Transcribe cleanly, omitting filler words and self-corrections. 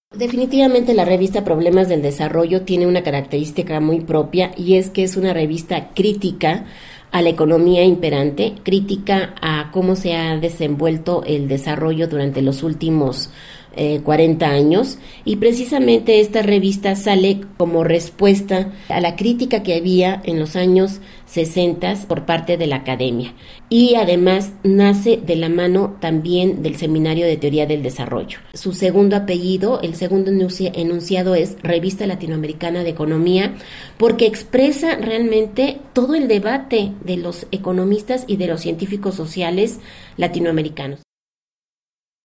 Definitivamente la revista Problemas del Desarrollo tiene una característica muy propia y es que es una revista crítica a la economía imperante, crítica a cómo se ha desenvuelto el desarrollo durante los últimos 40 años, y precisamente esta revista sale como respuesta a la crítica que había en los años 60 por parte de la academia, y además nace de la mano también del Seminario de Teoría del Desarrollo. Su segundo apellido, el segundo enunciado es Revista Latinoamericana de Economía, porque expresa realmente todo el debate de los economistas y de los científicos sociales latinoamericanos.